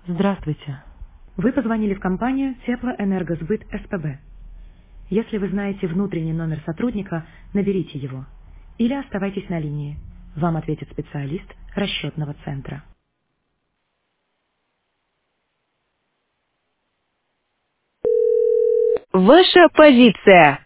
Здравствуйте. Вы позвонили в компанию Теплоэнергосбыт СПБ. Если вы знаете внутренний номер сотрудника, наберите его. Или оставайтесь на линии. Вам ответит специалист расчетного центра. Ваша позиция.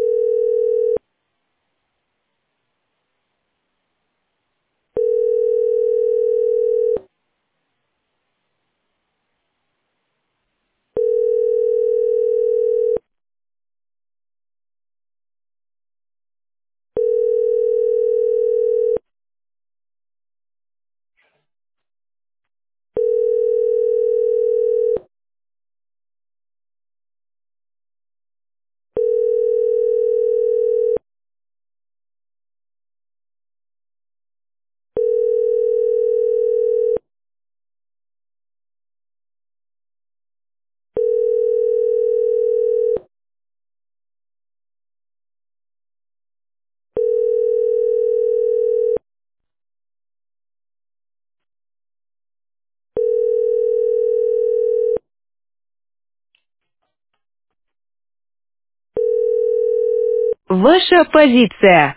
Ваша позиция.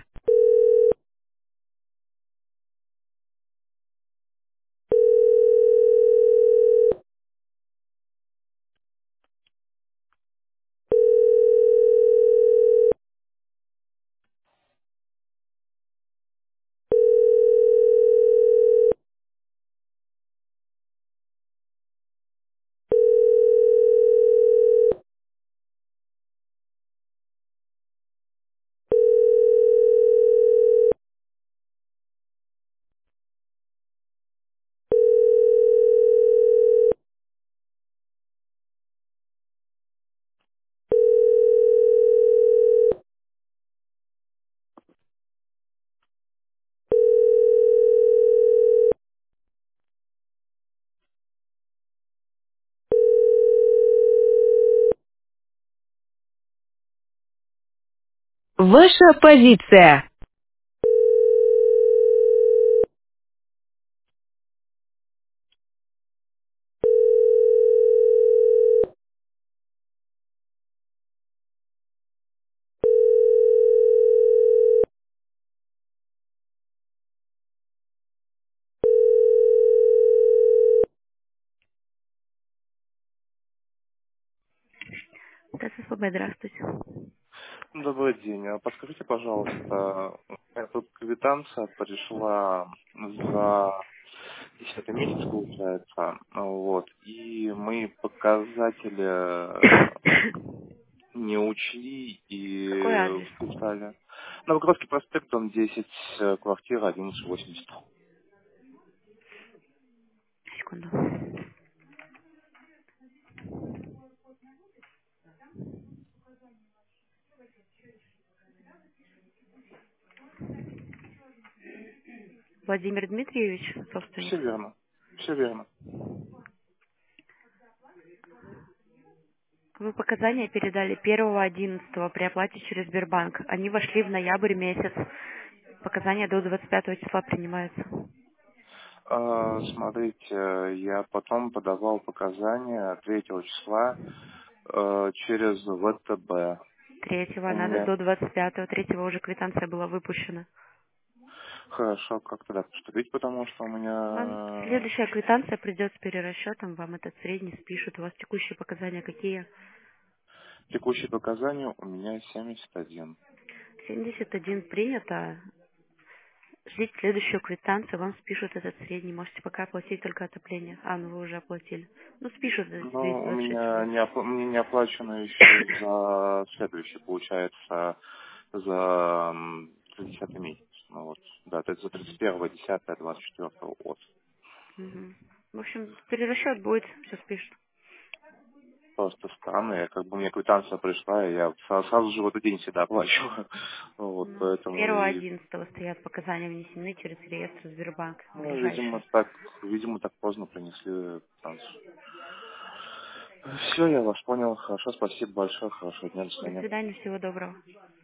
Ваша позиция. ССПБ, здравствуйте. Добрый день. Подскажите, пожалуйста, у меня тут квитанция пришла за 10 месяц, получается, вот, и мы показатели не учли Какой и адрес? вписали. Новогородский проспект, дом 10, квартира 1180. Секунду. Владимир Дмитриевич, собственник. Все верно. Все верно. Вы показания передали 1.11 при оплате через Сбербанк. Они вошли в ноябрь месяц. Показания до 25 числа принимаются. Смотрите, я потом подавал показания 3 числа через ВТБ. Третьего У надо меня до 25-го. Третьего уже квитанция была выпущена. хорошо, как тогда поступить, потому что у Вам меня следующая квитанция придет с перерасчетом. Вам этот средний спишут. У вас текущие показания какие? текущие показания у меня 71. 71 принято. Ждите следующую квитанцию, вам спишут этот средний. Можете пока оплатить только отопление. А, ну вы уже оплатили. Ну, спишут за Но у 226 меня рублей. мне не оплачено еще за следующий, получается, за 10 месяц. Ну вот, да, это за 31.10.24 год. Мгм. В общем, перерасчет будет, все спишут. Просто странно, я как бы мне квитанция пришла, и я сразу же в этот день всегда оплачиваю. Вот, Ну, поэтому первого и 11 стоят показания внесены через реестр Сбербанк ну, ближайший. видимо, так поздно принесли квитанцию. Все, я вас понял. Хорошо, спасибо большое. Хорошего дня, до До свидания. свидания, всего доброго.